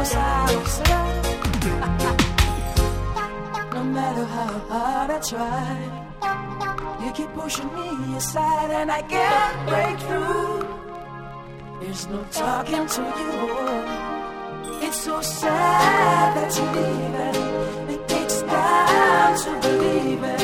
outside. No matter how hard I try, you keep pushing me aside and I can't break through. There's no talking to you. It's so sad that you're leaving. It takes time to believe it.